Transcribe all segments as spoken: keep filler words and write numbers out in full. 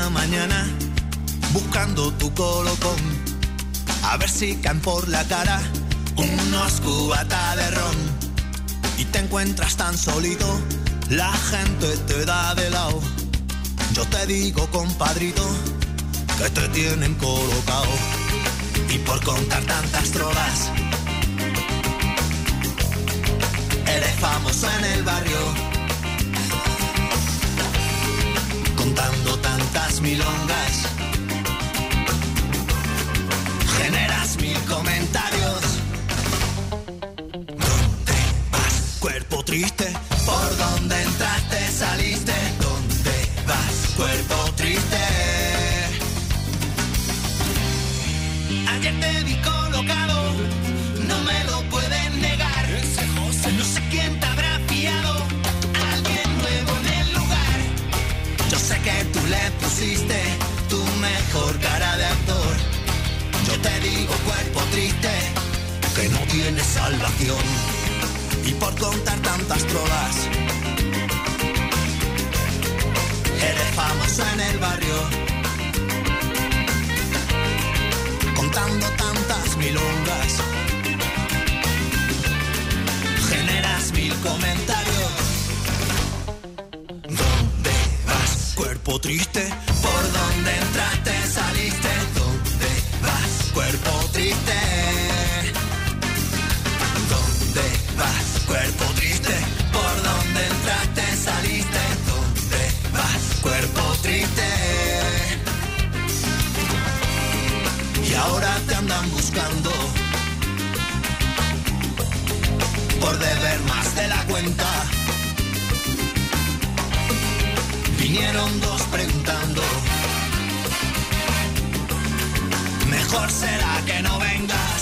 la mañana buscando tu colocón, a ver si caen por la cara unos cubatas de ron, y te encuentras tan solito, la gente te da de lado. Yo te digo, compadrito, que te tienen colocado, y por contar tantas trovas eres famoso en el barrio, contando tantas milongas, generas mil comentarios. ¿Dónde vas, cuerpo triste? ¿Por dónde entraste, saliste? ¿Dónde vas, cuerpo triste? Ayer te vi colocado, no me lo pueden negar. No sé quién te habrá fiado, alguien nuevo en el lugar. Yo sé que tú le pusiste tu mejor cara de actor. Yo te digo, cuerpo triste, que no tiene salvación. Y por contar tantas trovas eres famoso en el barrio, contando tantas milongas, generas mil comentarios. ¿Dónde vas, cuerpo triste? ¿Por dónde entraste, saliste? ¿Dónde vas, cuerpo triste? ¿Dónde vas, cuerpo triste? ¿Por dónde entraste, saliste? ¿Dónde vas, cuerpo triste? Y ahora te andan buscando por deber más de la cuenta. Vinieron dos preguntando, mejor será que no vengas.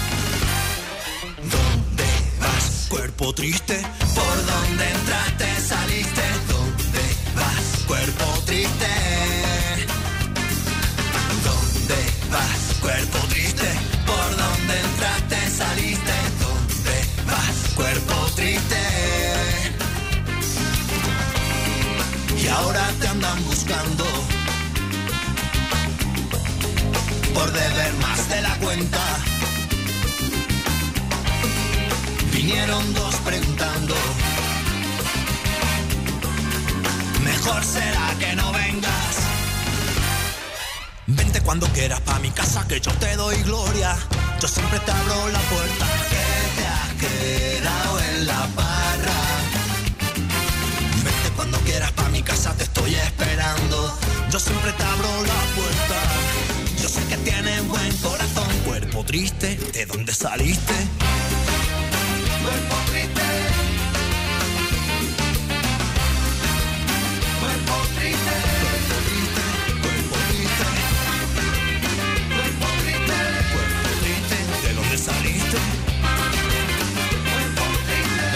¿Dónde vas, cuerpo triste? ¿Por dónde entraste, saliste? ¿Dónde vas, cuerpo triste? ¿Dónde vas, cuerpo triste? ¿Por dónde entraste, saliste? ¿Dónde vas, cuerpo triste? Y ahora te andan buscando por deber más de la cuenta. Vinieron dos preguntando, mejor será que no vengas. Vente cuando quieras pa' mi casa, que yo te doy gloria. Yo siempre te abro la puerta, que te has quedado en la barra. Vente cuando quieras pa' mi casa, te estoy esperando. Yo siempre te abro la puerta. Yo sé que tienes buen corazón, cuerpo triste, ¿de dónde saliste? Cuerpo triste, cuerpo triste, cuerpo triste, cuerpo triste, cuerpo triste, cuerpo triste, ¿de dónde saliste? Cuerpo triste,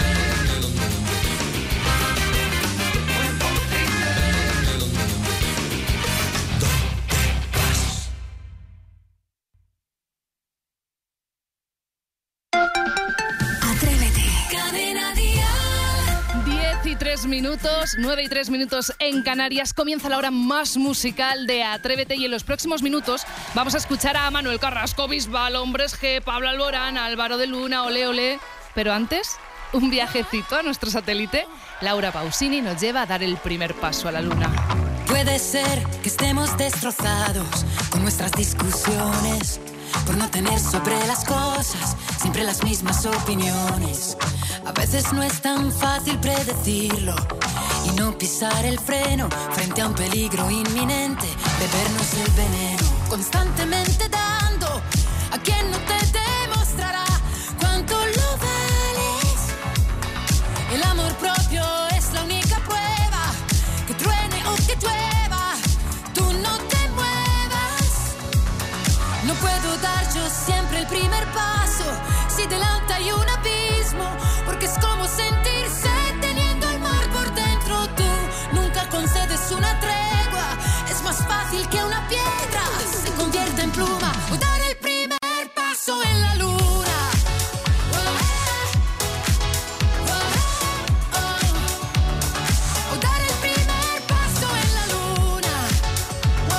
cuerpo triste, ¿dónde vas? Tres minutos, nueve y tres minutos en Canarias. Comienza la hora más musical de Atrévete, y en los próximos minutos vamos a escuchar a Manuel Carrasco, Bisbal, Hombres G, Pablo Alborán, Álvaro de Luna, Ole Ole. Pero antes, un viajecito a nuestro satélite. Laura Pausini nos lleva a dar el primer paso a la luna. Puede ser que estemos destrozados con nuestras discusiones, por no tener sobre las cosas siempre las mismas opiniones. A veces no es tan fácil predecirlo y no pisar el freno frente a un peligro inminente, bebernos el veneno, constantemente dando a quien no te demostrará cuánto lo vales. El amor propio es la única prueba, que truene o que llueva, tú no te muevas. No puedo dar yo siempre el primer paso si delante hay un abismo, porque es como sentirse teniendo el mar por dentro. Tú nunca concedes una tregua, es más fácil que una piedra se convierta en pluma o dar el primer paso en la luna. O dar el primer paso en la luna.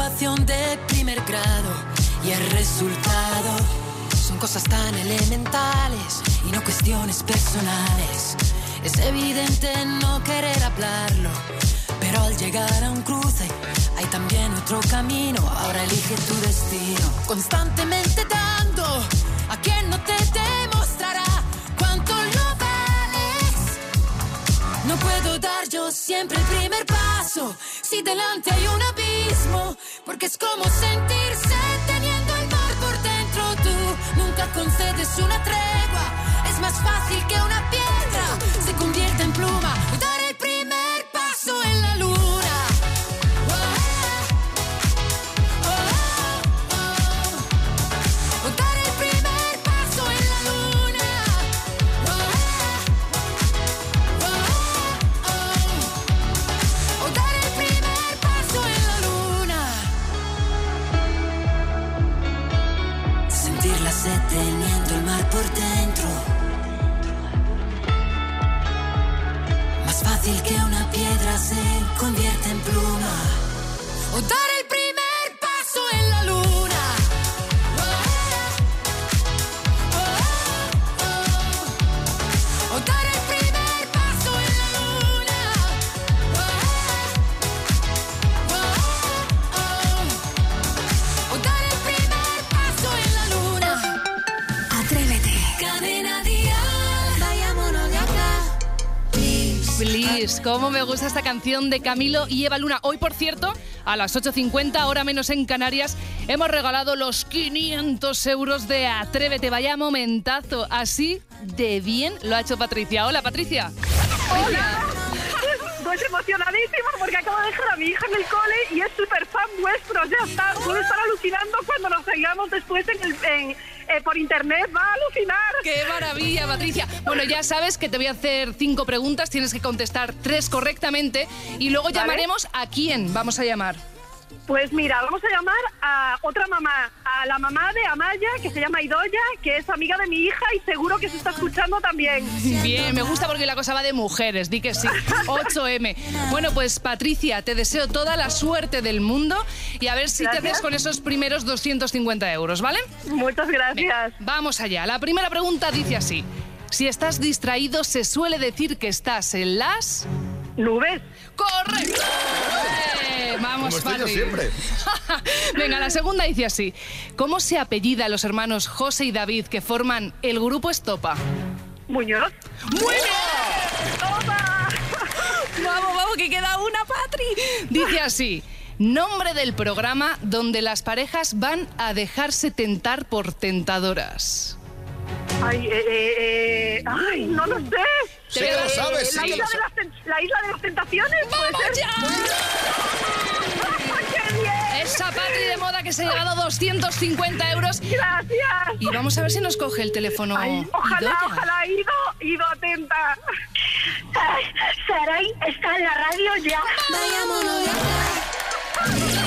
ecuación de primer grado y el resultado son cosas tan elementales y no cuestiones personales. Es evidente no querer hablarlo, pero al llegar a un cruce hay también otro camino. Ahora elige tu destino. Constantemente dando a quien no te demostrará cuánto lo vales. No puedo dar yo siempre el primer paso si delante hay un abismo, porque es como sentirse teniendo el mar por dentro. Tú nunca concedes una tregua, es más fácil que una piedra se convierta en pluma. Dar el primer paso en la luna. Teniendo el mar por dentro, más fácil que una piedra se convierte en pluma, o dar el primer paso en la luna. O dar el primer paso en la luna. O dar el primer paso en la luna. Atrévete. Cadena Dial. Vayámonos de acá. Please. Please, cómo me gusta esta canción de Camilo y Eva Luna. Hoy, por cierto, a las ocho cincuenta, hora menos en Canarias, hemos regalado los quinientos euros de Atrévete. Vaya momentazo, así de bien lo ha hecho Patricia. Hola, Patricia. Hola. Pues emocionadísima porque acabo de dejar a mi hija en el cole y es súper fan vuestro. Ya está, puedo estar alucinando cuando nos seguimos después en el, en, eh, por internet. Va a alucinar. ¡Qué maravilla, Patricia! Bueno, ya sabes que te voy a hacer cinco preguntas, tienes que contestar tres correctamente y luego ¿Vale? llamaremos a quién vamos a llamar. Pues mira, vamos a llamar a otra mamá, a la mamá de Amaya, que se llama Idoya, que es amiga de mi hija y seguro que se está escuchando también. Bien, me gusta porque la cosa va de mujeres, di que sí. ocho eme. Bueno, pues Patricia, te deseo toda la suerte del mundo y a ver si Gracias. te haces con esos primeros doscientos cincuenta euros, ¿vale? Muchas gracias. Venga, vamos allá. La primera pregunta dice así. Si estás distraído, se suele decir que estás en las... Nubes. ¡Correcto! Eh, vamos, Como estoy yo Patri. siempre. Venga, la segunda dice así. ¿Cómo se apellida los hermanos José y David que forman el grupo Estopa? Muñoz. ¡Muy bien! ¡Toma! Vamos, vamos, que queda una, Patri. Dice así. Nombre del programa donde las parejas van a dejarse tentar por tentadoras. Ay, eh, eh, eh, ay, no lo sé. Sí que lo sabes, sí la, que isla lo de sabes. las, ten- la isla de las tentaciones, ¿puede ¡Vamos ser? ya! ¡Ay, qué bien! Esa Patri de moda que se ha llevado doscientos cincuenta euros. Gracias. Y vamos a ver si nos coge el teléfono. Ay, ojalá, Idoia. ojalá, Ido, Ido, atenta. Ay, Saray está en la radio ya. Vayámonos de acá.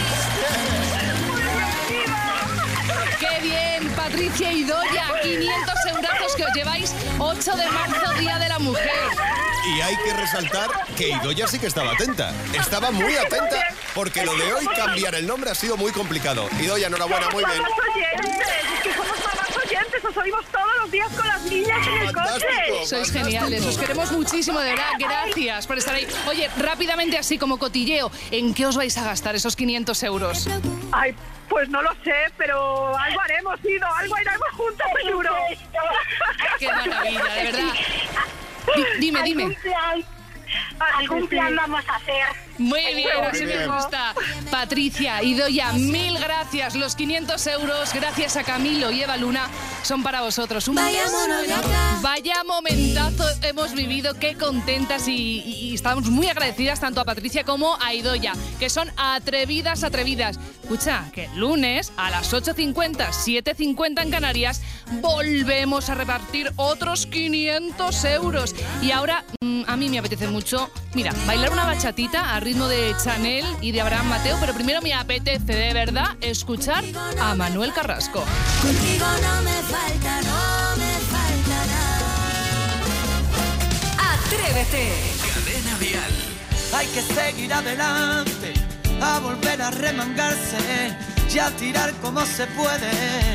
¡Qué bien, Patricia y Idoia! quinientos eurazos que os lleváis. ocho de marzo, Día de la Mujer. Y hay que resaltar que Idoia sí que estaba atenta. Estaba muy atenta porque lo de hoy cambiar el nombre ha sido muy complicado. Idoia, enhorabuena, muy bien. Mamás oyentes, es que somos mamás oyentes, os oímos todos los días con las niñas en el Fantástico. coche. Sois geniales, os queremos muchísimo, de verdad. Gracias por estar ahí. Oye, rápidamente así como cotilleo, ¿en qué os vais a gastar esos quinientos euros? Ay, pues no lo sé, pero algo haremos, Ido, algo haremos juntos, seguro. ¡Qué maravilla, de verdad! Di- dime, dime. Algún plan vamos a hacer. Muy bien, Muy así me bien. gusta. Patricia, Idoia, mil gracias. Los quinientos euros, gracias a Camilo y Eva Luna, son para vosotros. Un Vayámonos de acá. Vaya momentazo hemos vivido, qué contentas y, y- y estamos muy agradecidas tanto a Patricia como a Idoia, que son atrevidas, atrevidas. Escucha, que el lunes a las ocho cincuenta, siete cincuenta en Canarias, volvemos a repartir otros quinientos euros. Y ahora, mm, a mí me apetece mucho, mira, bailar una bachatita a ritmo de Chanel y de Abraham Mateo, pero primero me apetece de verdad escuchar a Manuel Carrasco. Contigo no me falta, no me falta nada. Atrévete. Cadena Dial. Hay que seguir adelante. a volver a remangarse y a tirar como se puede.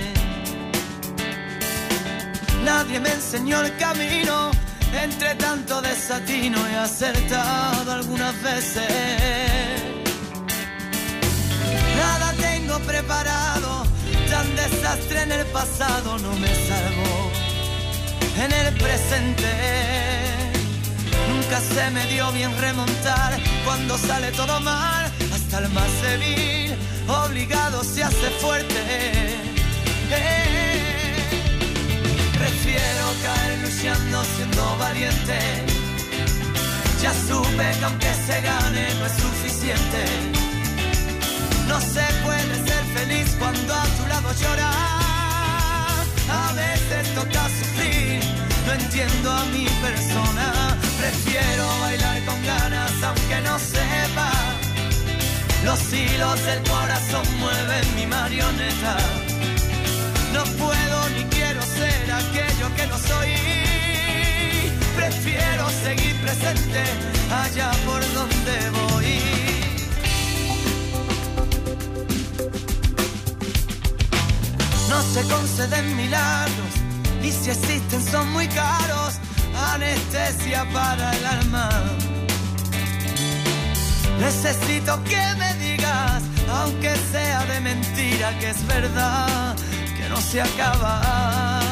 Nadie me enseñó el camino, entre tanto desatino he acertado algunas veces. Nada tengo preparado, tan desastre en el pasado no me salvó en el presente. Nunca se me dio bien remontar cuando sale todo mal, hasta el más débil obligado se hace fuerte. Eh, prefiero caer luchando siendo valiente. Ya supe que aunque se gane no es suficiente. No se puede ser feliz cuando a tu lado llorar. A veces toca sufrir, no entiendo a mi persona. Prefiero bailar con ganas aunque no sepa. Los hilos del corazón mueven mi marioneta. No puedo ni quiero ser aquello que no soy. Prefiero seguir presente allá por donde voy. No se conceden milagros y si existen son muy caros. Anestesia para el alma. Necesito que me digas, aunque sea de mentira, que es verdad, que no se acaba.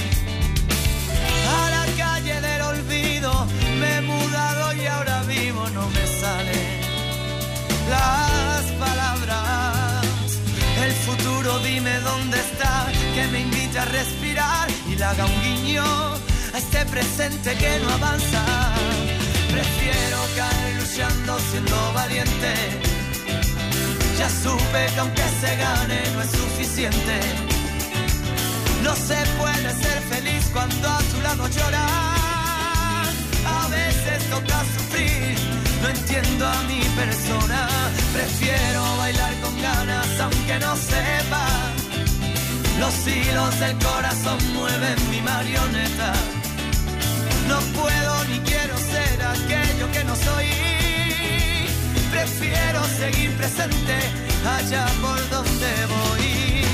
A la calle del olvido me he mudado y ahora vivo, no me salen las palabras. El futuro dime dónde está, que me invite a respirar y le haga un guiño a este presente que no avanza. Prefiero caer luchando siendo valiente. Ya supe que aunque se gane no es suficiente. No se puede ser feliz cuando a tu lado llorar. A veces toca sufrir, no entiendo a mi persona. Prefiero bailar con ganas aunque no sepa. Los hilos del corazón mueven mi marioneta. No puedo ni quiero ser aquello que no soy. Prefiero seguir presente allá por donde voy.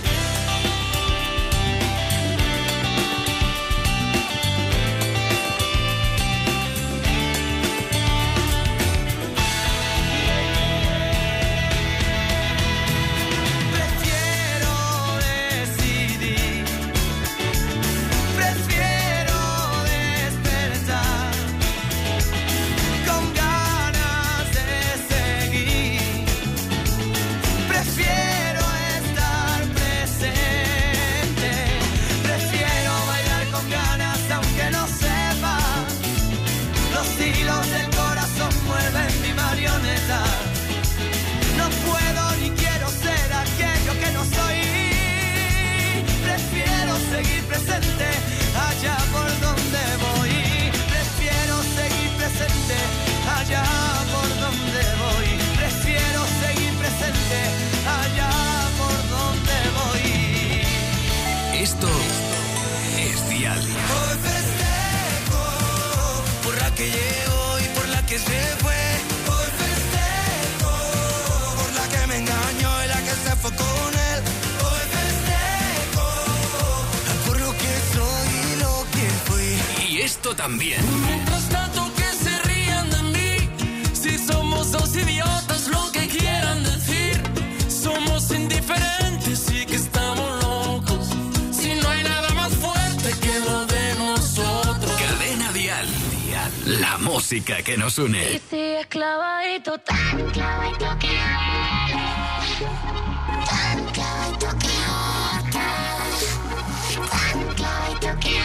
No puedo ni quiero ser aquello que no soy. Prefiero seguir presente allá por donde voy. Prefiero seguir presente allá por donde voy. Prefiero seguir presente allá por donde voy. Esto es Dial. Hoy festejo por la que llegó y por la que se fue. Engañó y la que se fue con él. Hoy festejo por lo que soy y lo que fui. Y esto también. Mientras tanto que se rían de mí, si somos dos idiotas lo que quieran decir. Somos indiferentes y que estamos locos. Si no hay nada más fuerte que lo de nosotros. Cadena Dial. Dial. La música que nos une. Y si es clavadito, tan clavadito que tan clavadito que tan clavadito que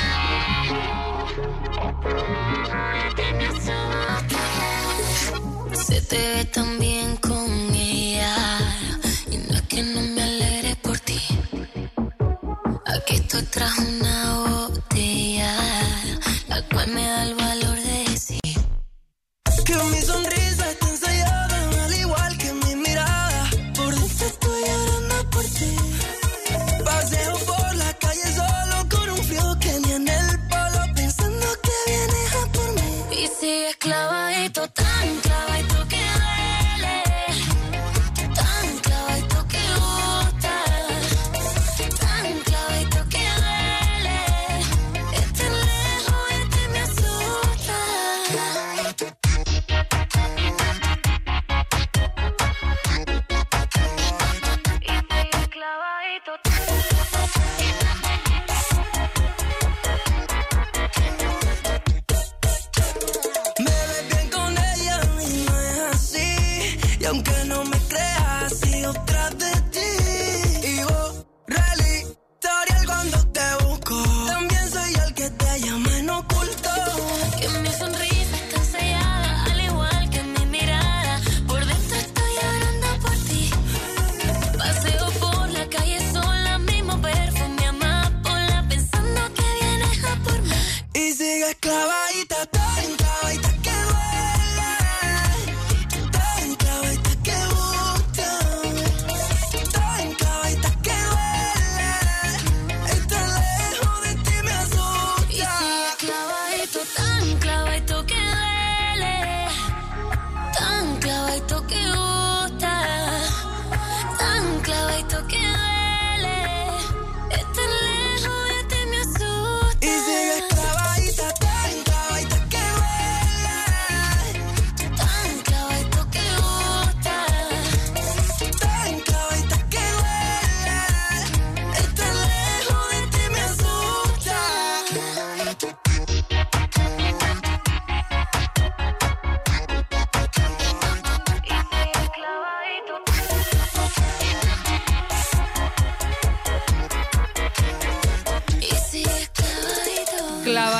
se te ve tan bien con ella y no es que no me alegre por ti. Aquí estoy tras una botella, la cual me da el valor de decir que mi sonrisa está ensayada, al igual que mi mirada. Por dentro estoy llorando por ti. Paseo por la calle solo con un frío que ni en el polo, pensando que vienes a por mí. y si es clavadito, tan clavadito que duele.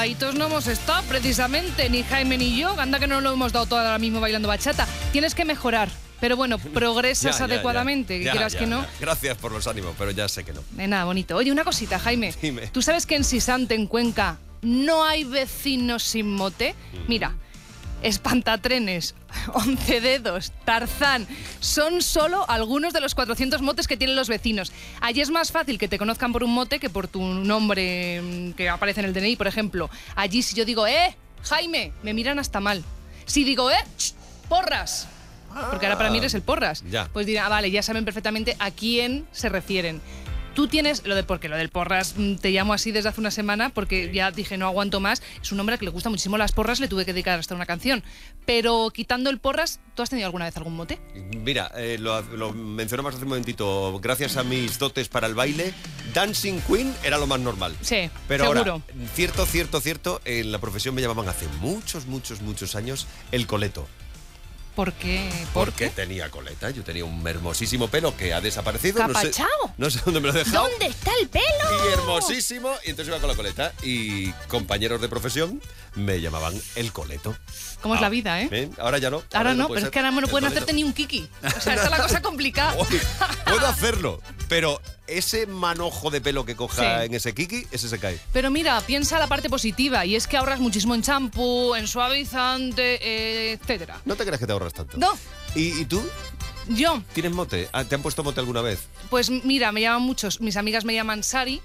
clavaditos no hemos estado precisamente, ni Jaime ni yo. Anda que no lo hemos dado todo ahora mismo bailando bachata. Tienes que mejorar. Pero bueno, progresas Ya, ya, adecuadamente, ya. que Ya, quieras ya, que no. ya. Gracias por los ánimos, pero ya sé que no. De nada, bonito. Oye, una cosita, Jaime. Dime. ¿Tú sabes que en Sisante, en Cuenca, no hay vecinos sin mote? Mira, espantatrenes, once dedos, Tarzán, son solo algunos de los cuatrocientos motes que tienen los vecinos. Allí es más fácil que te conozcan por un mote que por tu nombre mm, que aparece en el D N I, por ejemplo. Allí si yo digo, ¡eh, Jaime!, me miran hasta mal. Si digo, ¡eh, ch, porras!, porque ahora para mí eres el porras, Ya. pues dirán, ah, vale, ya saben perfectamente a quién se refieren. Tú tienes, lo de porque lo del porras, mm, te llamo así desde hace una semana porque ya dije no aguanto más, es un hombre que le gusta muchísimo las porras, le tuve que dedicar hasta una canción. Pero quitando el porras, ¿tú has tenido alguna vez algún mote? Mira, eh, lo, lo mencionamos hace un momentito, gracias a mis dotes para el baile, Dancing Queen era lo más normal. Sí, Pero seguro. ahora, cierto, cierto, cierto, en la profesión me llamaban hace muchos, muchos, muchos años el coleto. ¿Por qué? ¿Por Porque qué? tenía coleta, yo tenía un hermosísimo pelo que ha desaparecido. No sé, ¿Capachao? no sé dónde me lo he dejado. ¿Dónde está el pelo? Y hermosísimo, y entonces iba con la coleta. Y compañeros de profesión me llamaban el coleto. ¿Cómo es la vida, eh? ¿Eh? Ahora ya no. Ahora ya no, puede pero es ser que ahora no el pueden coleto. hacerte ni un kiki. O sea, está la cosa complicada. Oye, puedo hacerlo, pero ese manojo de pelo que coja Sí. en ese kiki, ese se cae. Pero mira, piensa la parte positiva y es que ahorras muchísimo en champú, en suavizante, eh, etcétera. No te creas que te ahorras tanto. No, ¿Y, y tú? yo, ¿Tienes mote? Ah, ¿te han puesto mote alguna vez? pues mira, me llaman muchos, mis amigas me llaman Sari.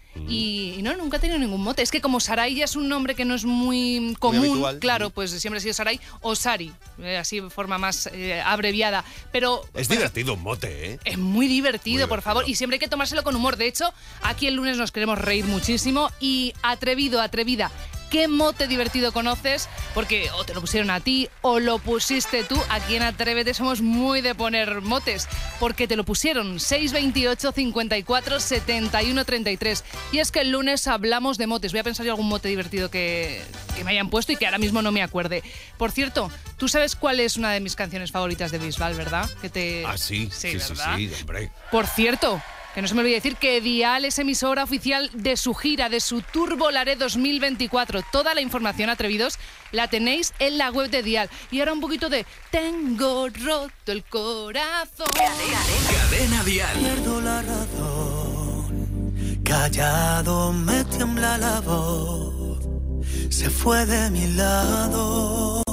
Y, y no, nunca he tenido ningún mote. Es que como Sarai ya es un nombre que no es muy común, habitual. claro, pues siempre ha sido Sarai o Sari, eh, así de forma más eh, abreviada. Pero Es por divertido un mote, ¿eh? Es muy divertido, Muy por divertido. favor. Y siempre hay que tomárselo con humor. De hecho, aquí el lunes nos queremos reír muchísimo. Y atrevido, atrevida, ¿qué mote divertido conoces? Porque o te lo pusieron a ti o lo pusiste tú. Aquí en Atrévete somos muy de poner motes. Porque te lo pusieron. seis veintiocho, cincuenta y cuatro, setenta y uno, treinta y tres. Y es que el lunes hablamos de motes. Voy a pensar yo algún mote divertido que, que me hayan puesto y que ahora mismo no me acuerde. Por cierto, tú sabes cuál es una de mis canciones favoritas de Bisbal, ¿verdad? Que te... Ah, sí, sí, sí, ¿verdad? sí, hombre. Por cierto, que no se me olvide decir que Dial es emisora oficial de su gira, de su Tour Volaré dos mil veinticuatro. Toda la información, atrevidos, la tenéis en la web de Dial. Y ahora un poquito de Tengo roto el corazón. Cadena Dial. Pierdo la razón, callado me tiembla la voz, se fue de mi lado,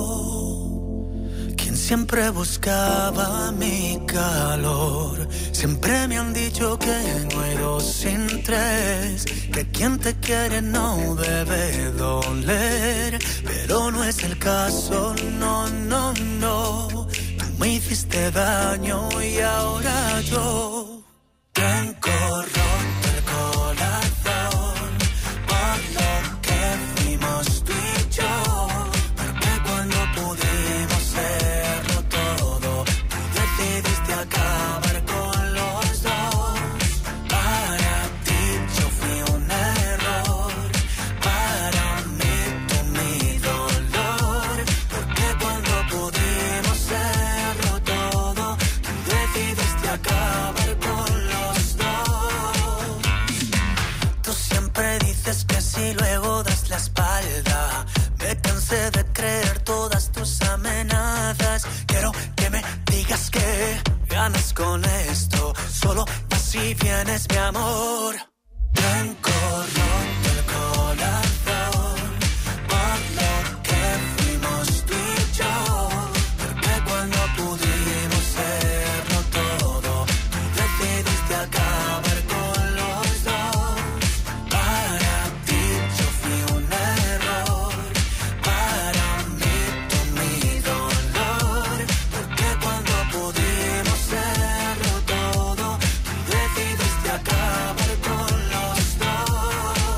quien siempre buscaba mi calor. Siempre me han dicho que no hay dos sin tres, que quien te quiere no debe doler, pero no es el caso, no, no, no. Tú me hiciste daño y ahora yo tengo roto el corazón por lo que fuimos tú y yo, porque cuando pudimos serlo todo, tú decidiste acabar con los dos. Para ti yo fui un error, para mí tú mi dolor, porque cuando pudimos serlo todo, tú decidiste acabar con los dos. Tú siempre dices que si luego das la espalda, me cansé de creer todas tus amenazas. Quiero que me digas que ganas con esto, solo así vienes mi amor. Tengo roto el corazón por lo que fuimos tú y yo, porque cuando pudimos serlo todo, tú decidiste acabar con los dos. Para ti yo fui un error, para mí tú mi dolor, porque cuando pudimos serlo todo, tú decidiste acabar con los dos.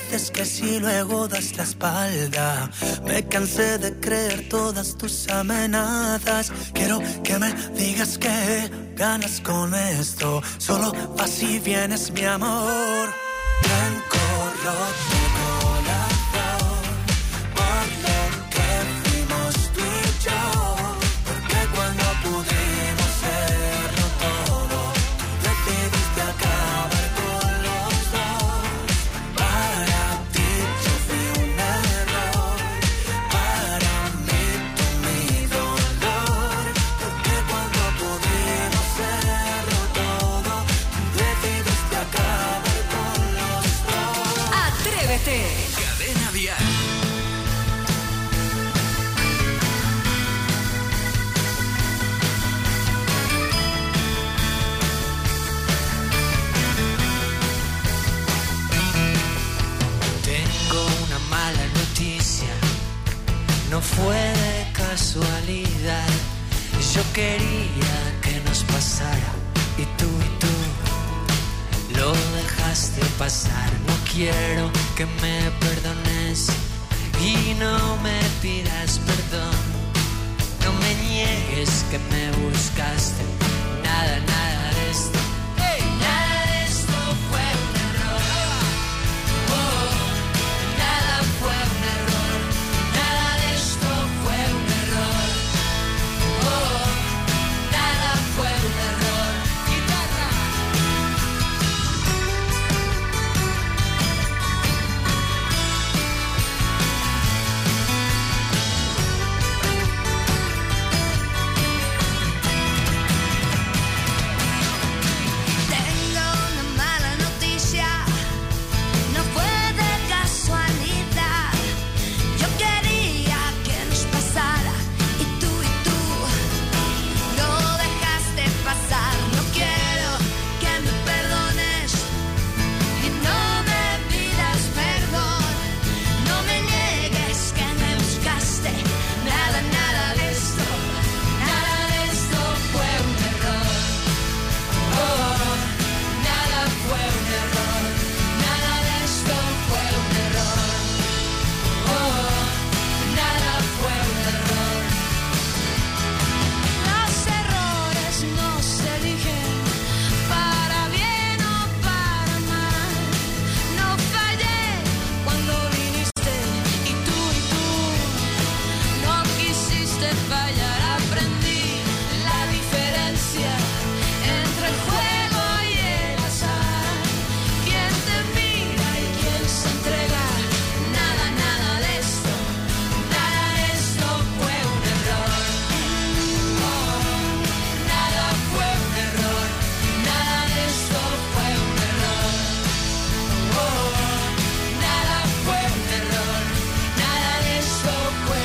dices que si luego das la espalda. Me cansé de creer todas tus amenazas. Quiero que me digas que ganas con esto. Solo vas y vienes, mi amor. Blanco, roto el corazón por lo que fuimos tú y yo. Porque cuando pudimos serlo todo, tú decidiste acabar con los dos. Para ti yo fui un error, para mí tú mi dolor. Porque cuando pudimos serlo todo, tú decidiste acabar con los dos. Atrévete. Cadena Dial. Tengo una mala noticia, no fue de casualidad. Yo quería que nos pasara y tú y tú lo dejaste pasar. No quiero que me perdones y no me pidas perdón. No me niegues que me buscaste. Nada, nada de esto. Nada de esto fue un error. Oh, nada fue un error. Nada de esto fue un error. Oh, nada fue un error. Guitarra. Tengo una mala noticia, no fue de casualidad. Yo quería que nos pasara y tú y tú lo dejaste pasar. No quiero que me perdones y no me pidas perdón. No me niegues que me buscaste. Nada, nada de esto, nada de esto fue un error. Oh, nada fue un error, nada de esto fue un error. Oh, nada fue un error. Los errores no se eligen para bien o para mal. No fallé cuando viniste y tú y tú no quisiste fallar. Aprendí la diferencia entre el juego y el azar. Quién te mira y quién se entrega. Nada, nada de esto, nada de esto fue un error. Oh, nada fue un error, nada de esto fue un error. Oh, nada fue un error, nada de esto fue.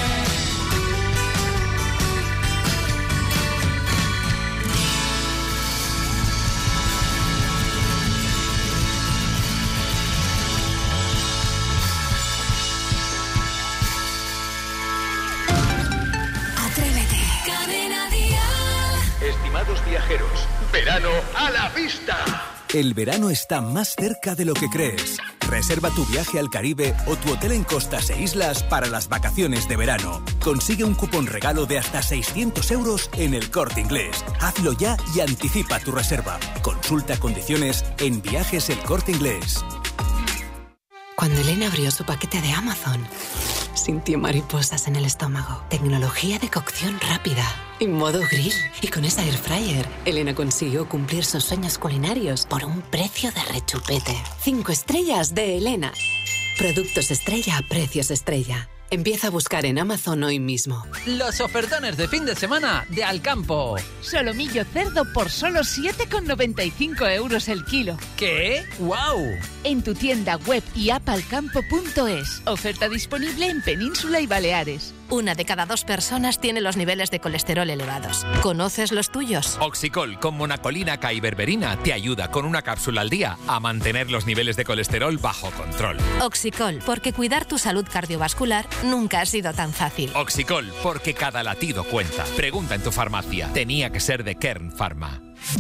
Atrévete. Cadena Dial. Estimados viajeros, verano a la vista. El verano está más cerca de lo que crees. Reserva tu viaje al Caribe o tu hotel en costas e islas para las vacaciones de verano. Consigue un cupón regalo de hasta seiscientos euros en El Corte Inglés. Hazlo ya y anticipa tu reserva. Consulta condiciones en Viajes El Corte Inglés. Cuando Elena abrió su paquete de Amazon, sintió mariposas en el estómago. Tecnología de cocción rápida y modo grill. Y con esa air fryer, Elena consiguió cumplir sus sueños culinarios por un precio de rechupete. Cinco estrellas de Elena. Productos estrella a precios estrella. Empieza a buscar en Amazon hoy mismo. Los ofertones de fin de semana de Alcampo. Solomillo cerdo por solo siete con noventa y cinco euros el kilo. ¿Qué? ¡Guau! En tu tienda web y app alcampo punto es. Oferta disponible en Península y Baleares. Una de cada dos personas tiene los niveles de colesterol elevados. ¿Conoces los tuyos? Oxicol con monacolina K y berberina te ayuda con una cápsula al día a mantener los niveles de colesterol bajo control. Oxicol, porque cuidar tu salud cardiovascular nunca ha sido tan fácil. Oxicol, porque cada latido cuenta. Pregunta en tu farmacia. Tenía que ser de Kern Pharma.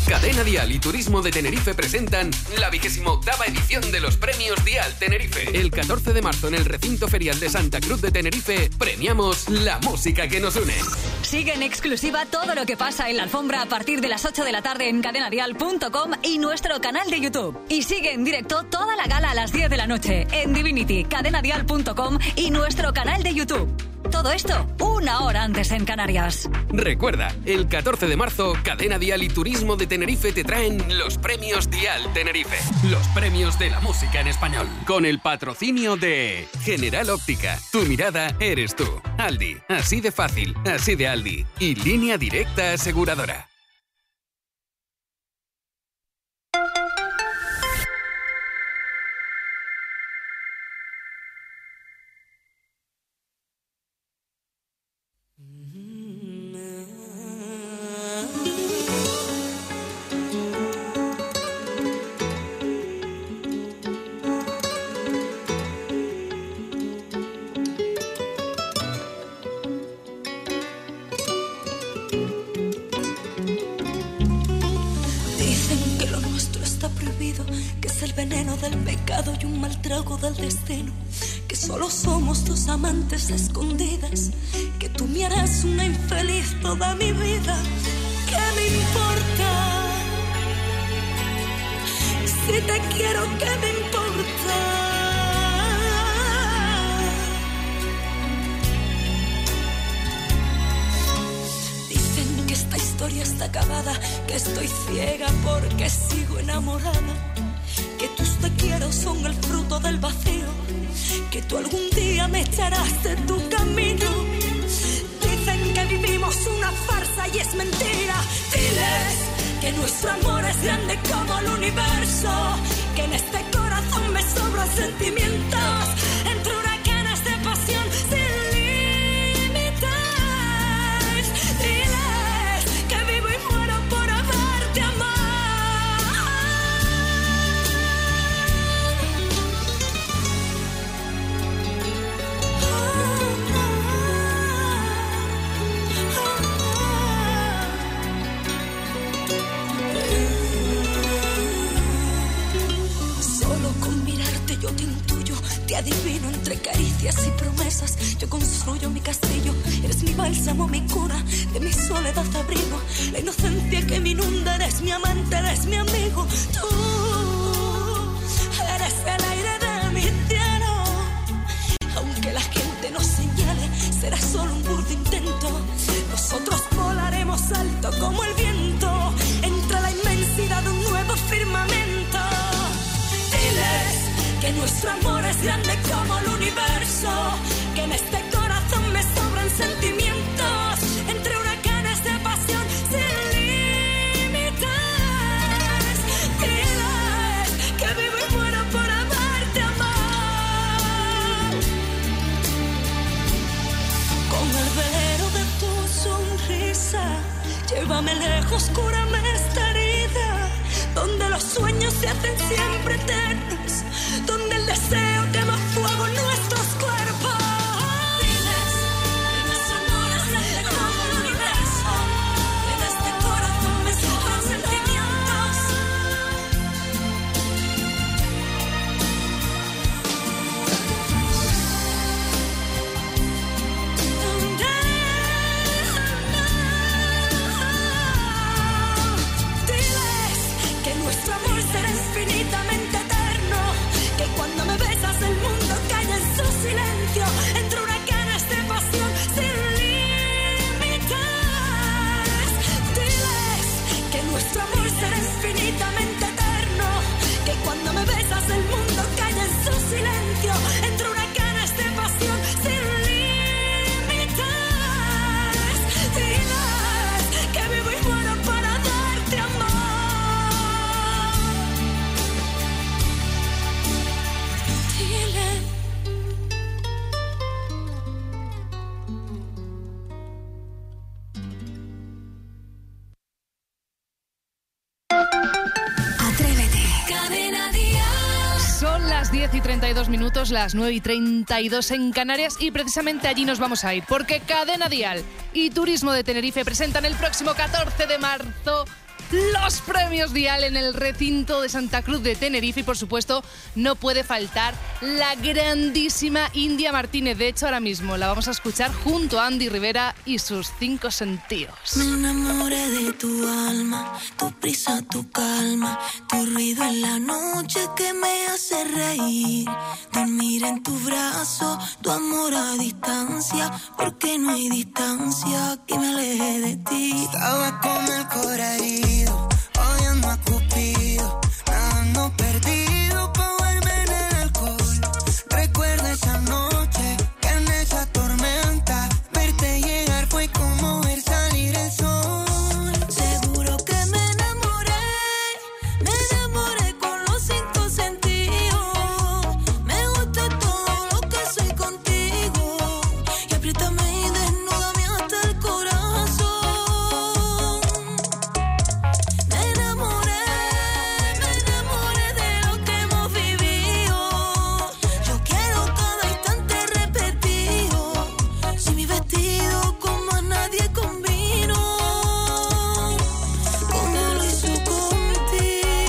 Cadena Dial y Turismo de Tenerife presentan la vigésima octava edición de los Premios Dial Tenerife. El catorce de marzo en el recinto ferial de Santa Cruz de Tenerife premiamos la música que nos une. Sigue en exclusiva todo lo que pasa en la alfombra a partir de las ocho de la tarde en cadena dial punto com y nuestro canal de YouTube. Y sigue en directo toda la gala a las diez de la noche en Divinity, cadena dial punto com y nuestro canal de YouTube. Todo esto una hora antes en Canarias. Recuerda, el catorce de marzo, Cadena Dial y Turismo de Tenerife te traen los Premios Dial Tenerife. Los premios de la música en español. Con el patrocinio de General Óptica. Tu mirada eres tú. Aldi. Así de fácil. Así de Aldi. Y Línea Directa Aseguradora. Amantes escondidas, que tú me harás una infeliz toda mi vida. ¿Qué me importa? Si te quiero, ¿qué me importa? Dicen que esta historia está acabada, que estoy ciega porque sigo enamorada, que tus te quiero son el fruto del vacío, que tú algún día me echarás de tu camino. Dicen que vivimos una farsa y es mentira. Diles que nuestro amor es grande como el universo, que en este corazón me sobran sentimientos, entre huracanes de pasión sin límites. Diles que vivo y muero por haberte amado. Yo te intuyo, te adivino entre caricias y promesas. Yo construyo mi castillo, eres mi bálsamo, mi cura, de mi soledad abrigo. La inocencia que me inunda, eres mi amante, eres mi amigo. Tú eres el aire de mi cielo. Aunque la gente nos señale, será solo un burdo intento. Nosotros volaremos alto como el viento, entre la inmensidad de un nuevo firmamento. Diles que nuestro amor es grande como el universo, que en este corazón me sobran sentimientos, entre huracanes de pasión sin límites. Diles que vivo y muero por haberte amado. Con el velero de tu sonrisa, llévame lejos, cúrame esta herida, donde los sueños se hacen siempre eternos, donde el deseo quema fuego en nuestros cuerpos. Diles que nuestro amor es grande como el universo, que en este corazón me sobran sentimientos. Diles que nuestro amor será infinitamente eterno, que cuando me besas el mundo calla en su silencio, entre huracanes de pasión sin límites. Diles que nuestro amor será infinitamente eterno, que cuando me besas el mundo calla en su silencio, entre huracanes de pasión sin límites. Diles que vivo y muero para darte amor. diez y treinta y dos minutos, las nueve y treinta y dos en Canarias, y precisamente allí nos vamos a ir, porque Cadena Dial y Turismo de Tenerife presentan el próximo catorce de marzo los premios Dial en el recinto de Santa Cruz de Tenerife y por supuesto no puede faltar la grandísima India Martínez. De hecho, ahora mismo la vamos a escuchar junto a Andy Rivera y sus cinco sentidos. Me enamoré de tu alma, tu prisa, tu calma, tu ruido en la noche que me hace reír, dormir en tu brazo, tu amor a distancia, porque no hay distancia que me aleje de ti. Estaba con el corazón herido, odiando a Cupido, nadando perdido pa' verme en el alcohol. Recuerdo esa noche que en esa tormenta verte llegar fue como ver salir el sol. Seguro que me enamoré, me enamoré con los cinco sentidos. Me gusta todo lo que soy contigo y apriétame y desnúdame hasta el corazón. Me enamoré, me enamoré de lo que hemos vivido. Yo quiero cada instante repetido. Si mi vestido como a nadie combino, como lo hizo contigo.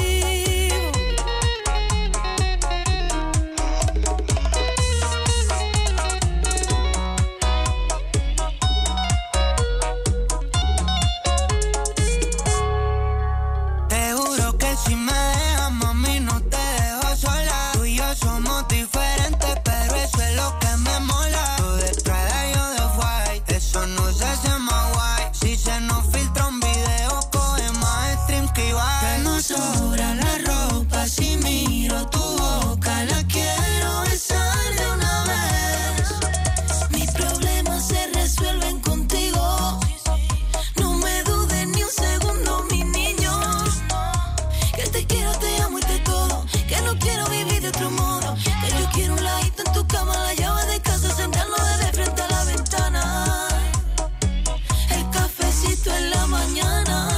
Te juro que si me dejas, mami, no te dejo sola. Tú y yo somos diferentes, pero eso es lo que me mola. Tú de Prada, yo de White, eso no se hace más guay. Si se nos filtra un video, coge más streams que Ibai. Que no sobra la ropa, si miro tu boca, la quiero besar de una vez. Mis problemas se resuelven contigo. No me dudes ni un segundo, mi niño. Que te quiero, te amo y te todo. Que no quiero vivir de otro modo. Que yo quiero un ladito en tu cama, la llave de casa, sentarnos de frente a la ventana. El cafecito en la mañana.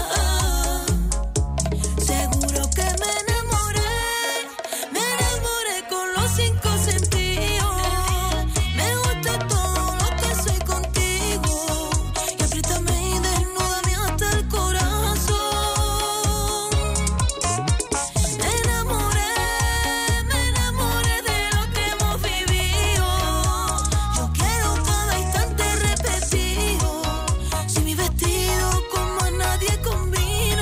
Seguro que me enamoré, me enamoré con los cinco sentidos. Me gusta todo lo que soy contigo y apriétame y desnúdame hasta el corazón. Me enamoré, me enamoré de lo que hemos vivido. Yo quiero cada instante repetido. Si mi vestido como a nadie combino,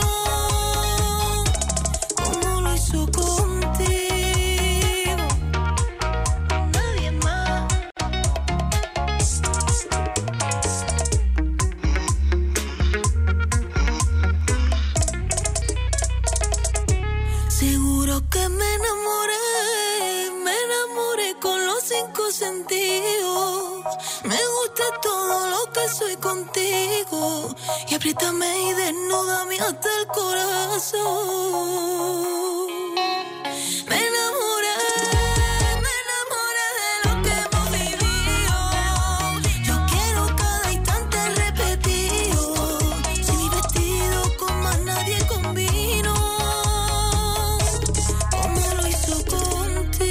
como lo hizo contigo. Nadie más. Seguro que me enamoré, me enamoré con los cinco sentidos. Me gusta todo lo que soy contigo y apriétame y desnúdame hasta el corazón. Me enamoré, me enamoré de lo que hemos vivido. Yo quiero cada instante repetido. Si mi vestido con más nadie combino, como lo hizo contigo.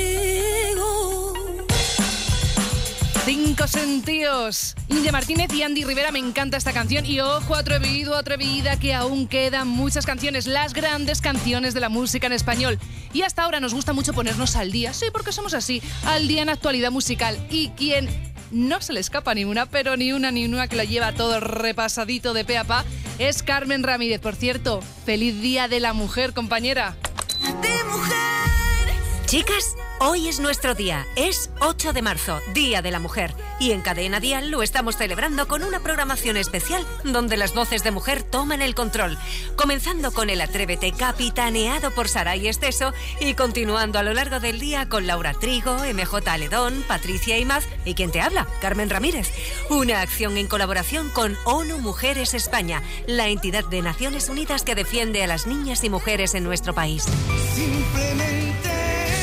Cinco sentidos. India Martínez y Andy Rivera, me encanta esta canción. Y ojo, atrevido, atrevida, que aún quedan muchas canciones, las grandes canciones de la música en español. Y hasta ahora nos gusta mucho ponernos al día, sí, porque somos así, al día en actualidad musical. Y quien no se le escapa ni una, pero ni una ni una, que lo lleva todo repasadito de pe a pa, es Carmen Ramírez. Por cierto, feliz Día de la Mujer, compañera. Chicas, hoy es nuestro día. Es ocho de marzo, Día de la Mujer. Y en Cadena Dial lo estamos celebrando con una programación especial donde las voces de mujer toman el control. Comenzando con el Atrévete, capitaneado por Saray Esteso, y continuando a lo largo del día con Laura Trigo, eme jota Aledón, Patricia Imaz y quien te habla, Carmen Ramírez. Una acción en colaboración con ONU Mujeres España, la entidad de Naciones Unidas que defiende a las niñas y mujeres en nuestro país. Simplemente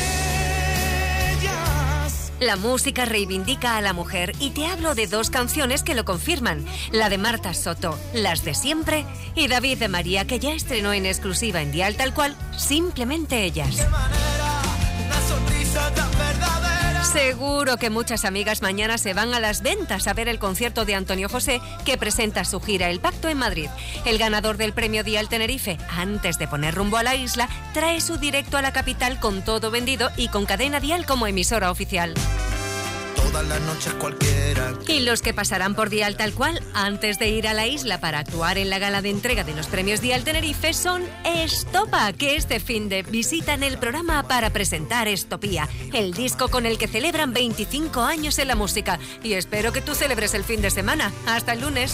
La música reivindica a la mujer y te hablo de dos canciones que lo confirman. La de Marta Soto, Las de Siempre, y David de María, que ya estrenó en exclusiva en Dial Tal Cual, Simplemente Ellas. qué manera, una sonrisa tan verdadera. Seguro que muchas amigas mañana se van a Las Ventas a ver el concierto de Antonio José, que presenta su gira El Pacto en Madrid. El ganador del premio Dial Tenerife, antes de poner rumbo a la isla, trae su directo a la capital con todo vendido y con Cadena Dial como emisora oficial. Todas las noches cualquiera. Y los que pasarán por Dial tal cual antes de ir a la isla para actuar en la gala de entrega de los premios Dial Tenerife son Estopa, que este fin de visitan el programa para presentar Estopía, el disco con el que celebran veinticinco años en la música. Y espero que tú celebres el fin de semana. Hasta el lunes.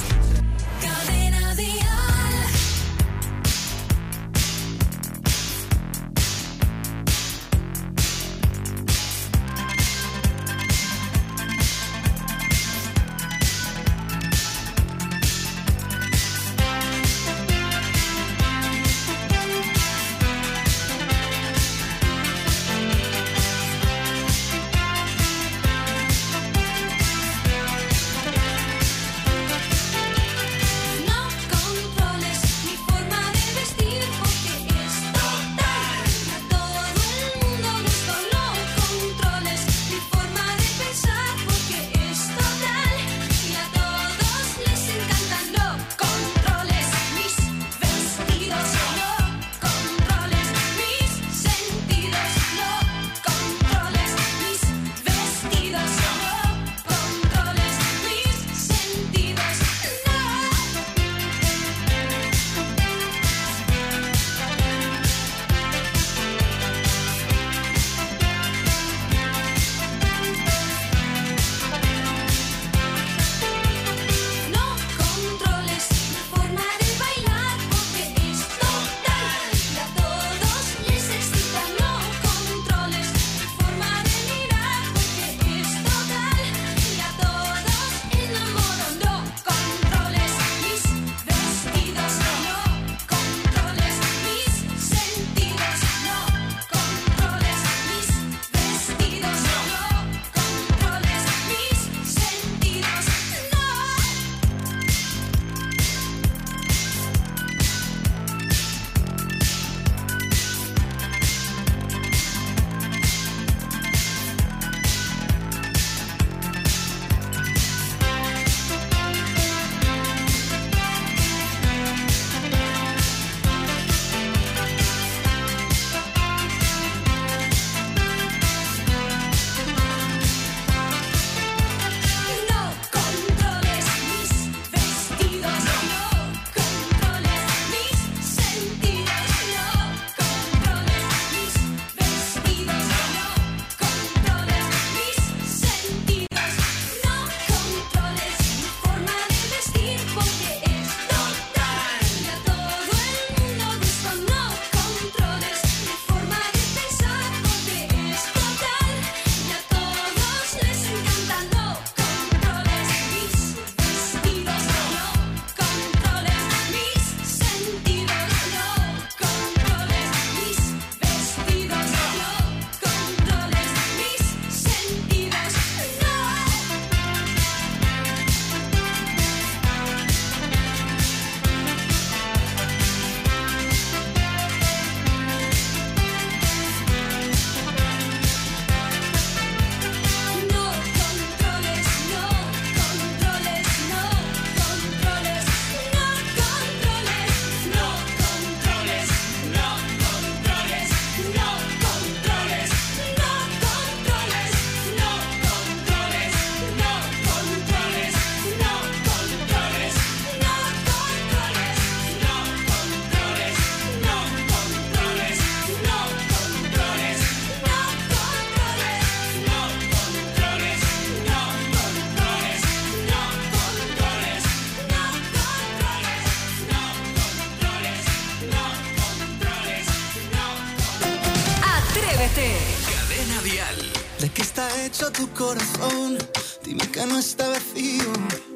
Cadena Dial. ¿De qué está hecho tu corazón? Dime que no está vacío,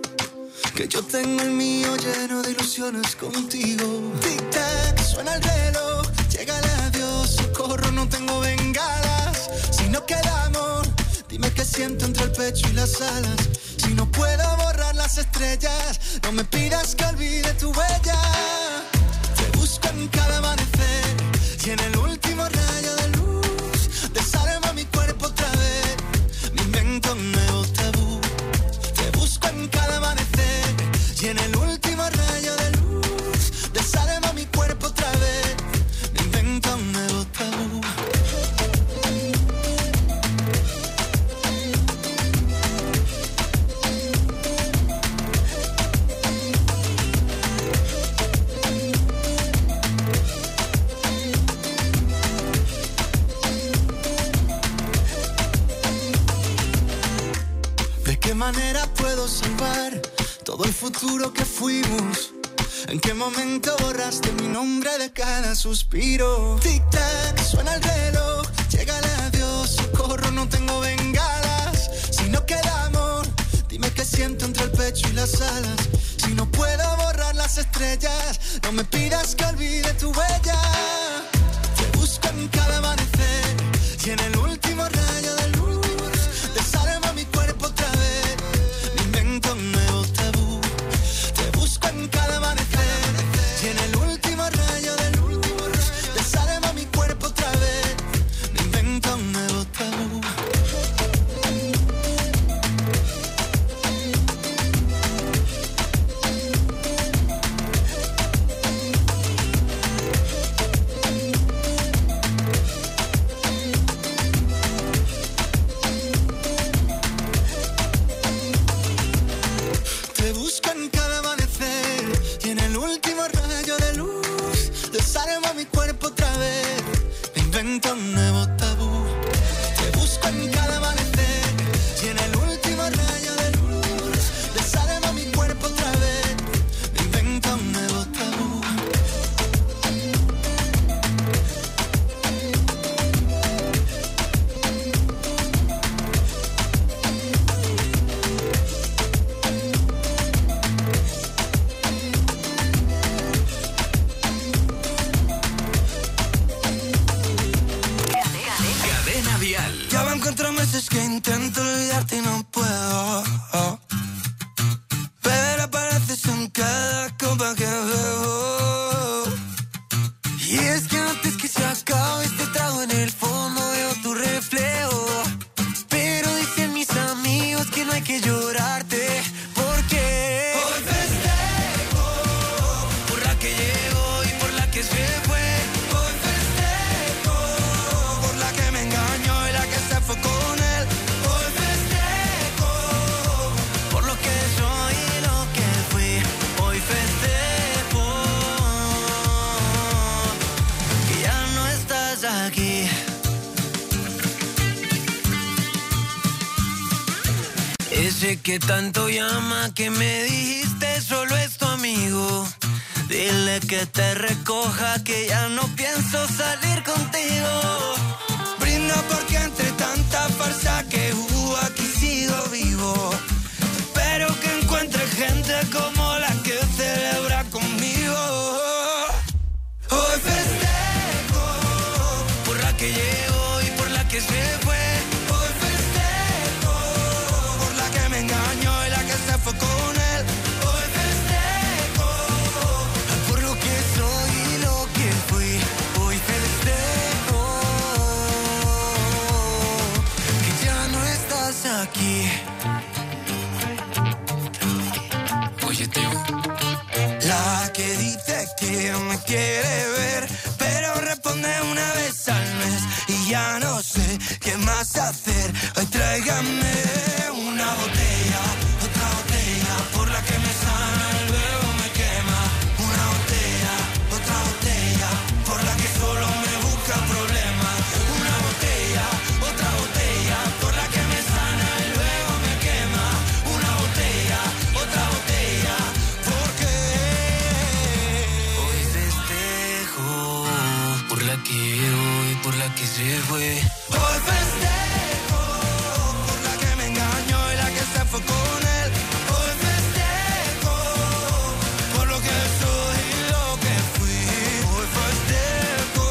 que yo tengo el mío lleno de ilusiones contigo. Tic-tac, suena el reloj, llega el adiós, socorro, no tengo bengalas. Si no queda amor, dime qué siento entre el pecho y las alas. Si no puedo borrar las estrellas, no me pidas que olvide tu huella. Te busco en cada amanecer y en el último rayo de luz desarma mi cuerpo otra vez. un nuevo tabú. Te busco en cada amanecer y en el último rayo de luz. Desarma mi cuerpo otra vez, me invento un nuevo tabú. ¿De qué manera puedo salvar todo el futuro que fuimos? ¿En qué momento borraste mi nombre de cada suspiro? Tic-tac, suena el reloj, llega el adiós, socorro, no tengo bengalas. Si no queda amor, dime qué siento entre el pecho y las alas. Si no puedo borrar las estrellas, no me pidas que olvide tu huella. Te busco en cada amanecer y en el último rayo de luz. Desarma mi cuerpo otra vez, me invento un nuevo tabú. Te busco en cada amanecer y en el último rayo de luz. Desarma mi cuerpo otra vez, me invento un nuevo tabú. Te busco en cada amanecer y en el último rayo de luz. Desarma mi cuerpo otra vez, me invento un nuevo tabú. Te busco en cada amanecer y en el último rayo de luz. Desarma mi cuerpo otra vez, me invento un nuevo tabú. Cadena Dial. Ya van cuatro meses que intento olvidarte y no puedo. Pero apareces en cada copa que bebo. Y es que antes que se acabe este trago, en el fondo veo tu reflejo. Pero dicen mis amigos que no hay que llorarte, porque hoy festejo por la que llegó y por la que se fue. Hoy festejo por la que me engañó y la que se fue con él. Hoy festejo por lo que soy y lo que fui. Hoy festejo que ya no estás aquí. Ese que tanto llama, que me dijiste solo es tu amigo. Dile que te recoja, que ya no pienso salir contigo. Brinda porque entre tanta farsa que hubo aquí sigo vivo. Espero que encuentre gente como la que celebra conmigo. Hoy festejo por la que llegó y por la que se fue. Hoy festejo por la que me engañó y la que se fue con él. Hoy festejo por lo que soy y lo que fui. Hoy festejo que ya no estás aquí. Oye, tío. La que dice que me quiere ver, pero responde una vez al mes y ya no sé qué más hacer. Hoy tráigame una botella, otra botella, por la que me sana y luego me quema. Una botella, otra botella, por la que solo me busca problemas. Una botella, otra botella, por la que me sana y luego me quema. Una botella, otra botella, porque hoy festejo por la que llegó y por la que se fue. Hoy festejo por la que me engañó y la que se fue con él. Hoy festejo por lo que soy y lo que fui. Hoy festejo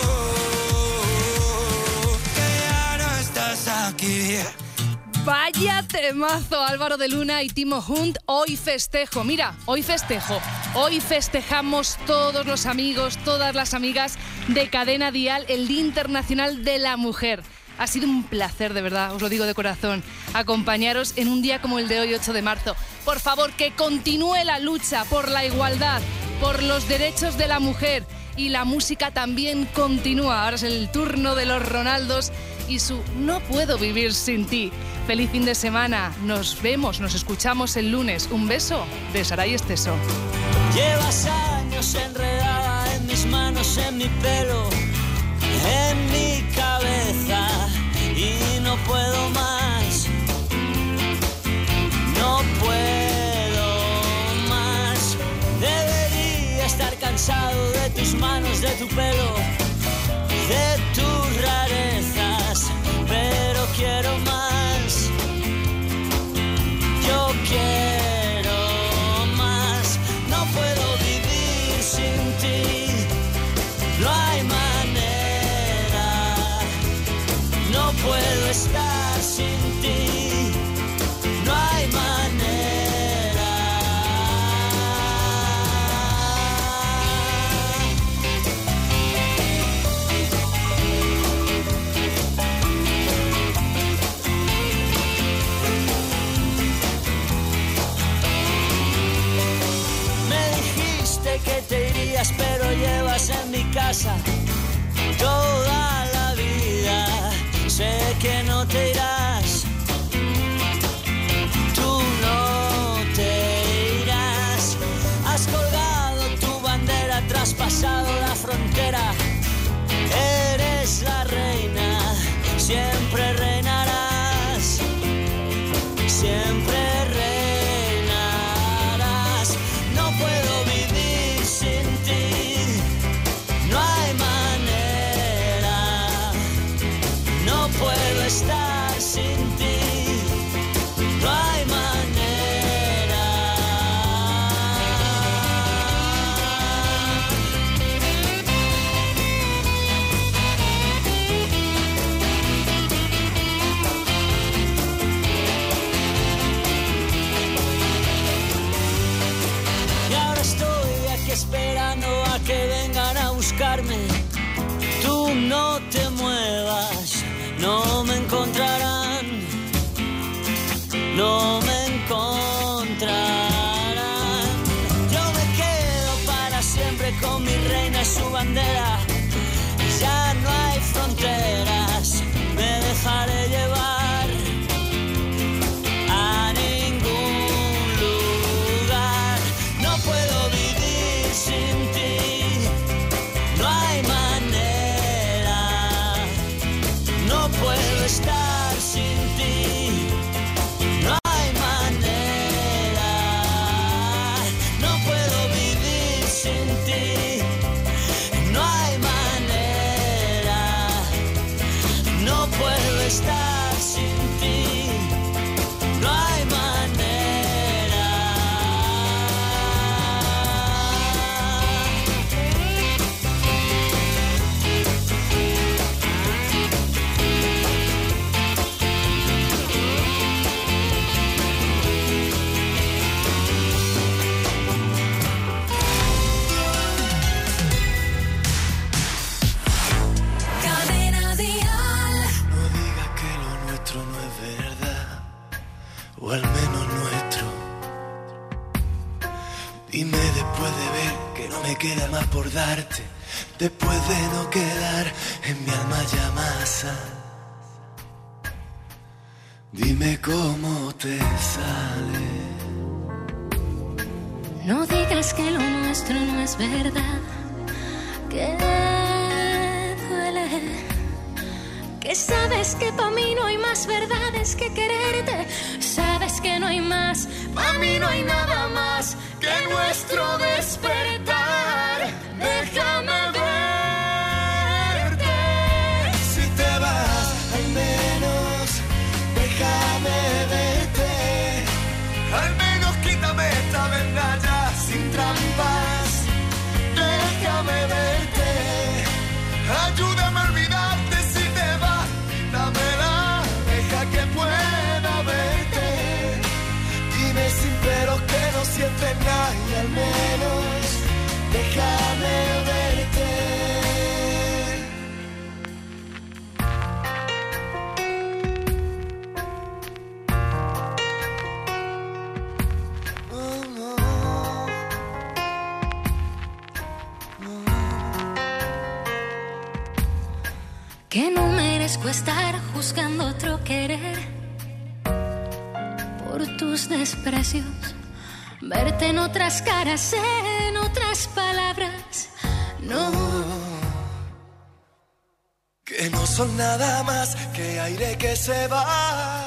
que ya no estás aquí. Vaya temazo, Álvaro de Luna y Timo Hunt. Hoy festejo, mira, hoy festejo. Hoy festejamos todos los amigos, todas las amigas de Cadena Dial, el Día Internacional de la Mujer. Ha sido un placer, de verdad, os lo digo de corazón, acompañaros en un día como el de hoy, ocho de marzo. Por favor, que continúe la lucha por la igualdad, por los derechos de la mujer. Y la música también continúa. Ahora es el turno de los Ronaldos y su No puedo vivir sin ti. Feliz fin de semana. Nos vemos, nos escuchamos el lunes. Un beso de Saray Esteso. Llevas años enredada en mis manos, en mi pelo, en mi cabeza, y no puedo más, no puedo más. Debería estar cansado de tus manos, de tu pelo, de tus rarezas, pero quiero más, yo quiero más. No puedo vivir sin ti, no hay manera, no puedo estar sin ti, no hay manera. Que te irías, pero llevas en mi casa toda la vida. Sé que no te irás, tú no te irás. Has colgado tu bandera, traspasado la frontera. Eres la reina, siempre reinarás, siempre reinarás. No puedo vivir sin ti, no hay manera, no puedo estar sin ti, no hay manera. Y ahora estoy aquí esperando a que vengan a buscarme. Tú no te muevas, no me encontrarán, no me encontrarán. Yo me quedo para siempre con mi reina y su bandera. Ya no hay fronteras, me dejaré llevar a ningún lugar. No puedo vivir sin ti, no hay manera, no puedo estar sin ti, no hay manera, no puedo vivir sin ti, no hay manera, no puedo estar sin ti, no hay manera. Cadena Dial. No digas que lo nuestro no es verdad, o al menos nuestro. Dime después de ver que no me queda más por darte, después de no quedar en mi alma ya masa. Dime cómo te sale. No digas que lo nuestro no es verdad, que duele, que sabes que pa' mí no hay más verdades que quererte, sabes que no hay más, pa' mí no hay nada más que nuestro despertar. Déjame verte. Si te vas, al menos déjame verte. Al menos quítame esta venda ya sin trampas. Déjame verte. Ayúdame a olvidarte si te vas. Dámela, deja que pueda verte. Dime sin peros que no sientes nada y al menos que no merezco estar juzgando otro querer por tus desprecios, verte en otras caras, en otras palabras, no. Que no son nada más que aire que se va.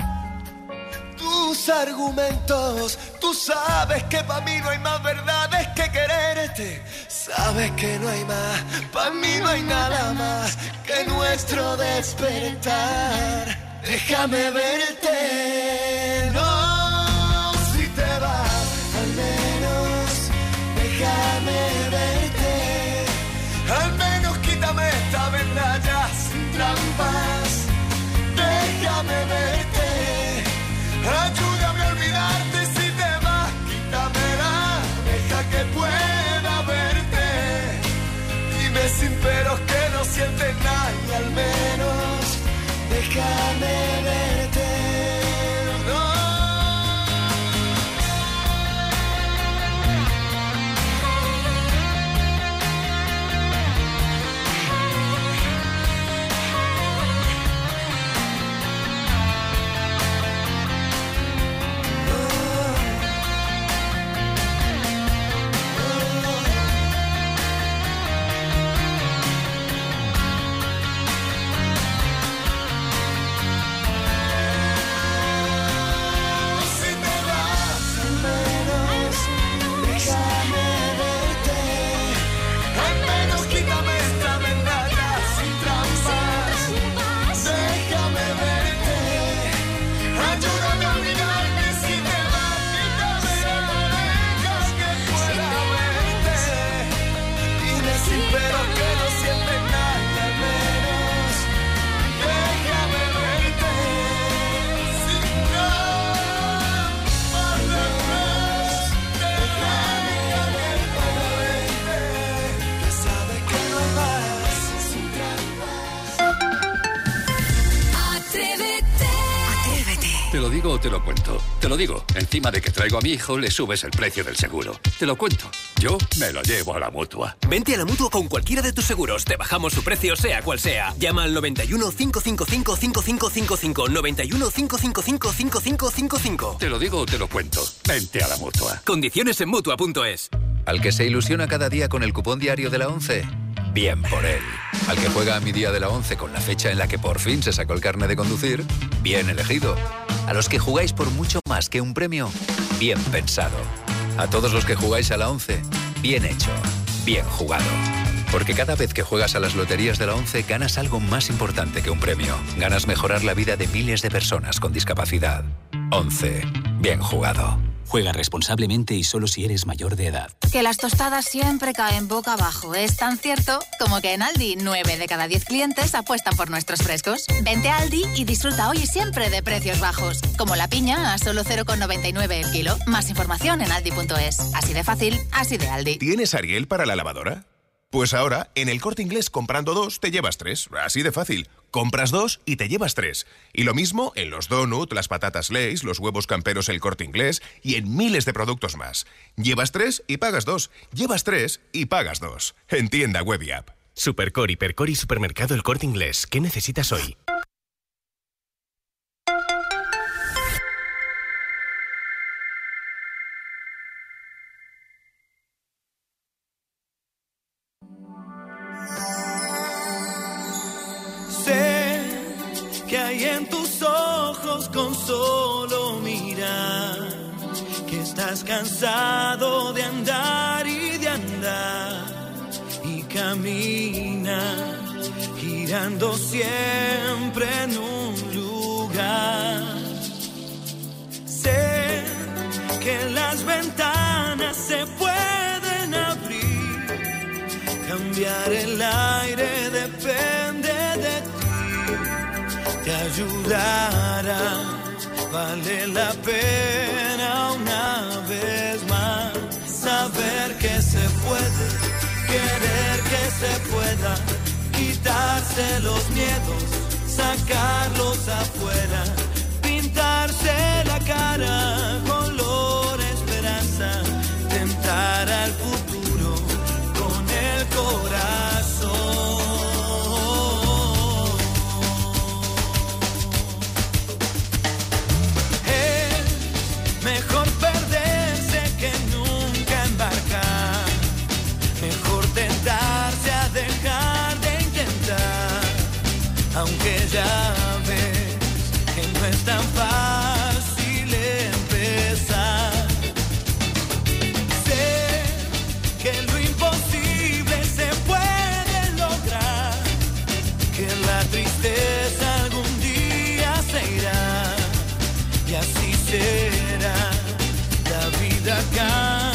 Tus argumentos, tú sabes que para mí no hay más verdades que quererte. Sabes que no hay más, para mí no hay nada más que nuestro despertar. Déjame verte, no, si te vas, al menos déjame verte. Al menos quítame esta verdad ya sin trampas. Déjame verte. Ayúdame a olvidarte si te vas, quítamela, deja que pueda verte. Dime sin peros que no sientes nada y al menos déjame verte. No. Te lo digo o te lo cuento. Te lo digo. Encima de que traigo a mi hijo, le subes el precio del seguro. Te lo cuento. Yo me lo llevo a la Mutua. Vente a la Mutua con cualquiera de tus seguros. Te bajamos su precio, sea cual sea. Llama al noventa y uno, cinco cinco cinco, cinco cinco cinco cinco. noventa y uno, cinco cinco cinco, cinco cinco cinco cinco. Te lo digo o te lo cuento. Vente a la Mutua. Condiciones en Mutua punto es. Al que se ilusiona cada día con el cupón diario de la ONCE, bien por él. Al que juega a mi día de la ONCE con la fecha en la que por fin se sacó el carnet de conducir, bien elegido. A los que jugáis por mucho más que un premio, bien pensado. A todos los que jugáis a la ONCE, bien hecho, bien jugado. Porque cada vez que juegas a las loterías de la ONCE ganas algo más importante que un premio. Ganas mejorar la vida de miles de personas con discapacidad. ONCE, bien jugado. Juega responsablemente y solo si eres mayor de edad. Que las tostadas siempre caen boca abajo es tan cierto como que en Aldi nueve de cada diez clientes apuestan por nuestros frescos. Vente a Aldi y disfruta hoy y siempre de precios bajos, como la piña a solo cero coma noventa y nueve el kilo. Más información en aldi punto es. Así de fácil, así de Aldi. ¿Tienes Ariel para la lavadora? Pues ahora, en El Corte Inglés, comprando dos, te llevas tres. Así de fácil. Compras dos y te llevas tres. Y lo mismo en los donut, las patatas Lay's, los huevos camperos El Corte Inglés y en miles de productos más. Llevas tres y pagas dos. Llevas tres y pagas dos. En tienda web y app. Supercor, Hipercor y Supermercado El Corte Inglés. ¿Qué necesitas hoy? Sé que hay en tus ojos con solo mirar, que estás cansado de andar y de andar y caminar, girando siempre en un lugar. Sé que las ventanas se pueden abrir, cambiar el aire depende de ti. Te ayudará, vale la pena una vez más saber que se puede, querer que se pueda, quitarse los miedos, sacarlos afuera, pintarse la cara, color esperanza, tentar al futuro con el corazón. así será, la vida acá.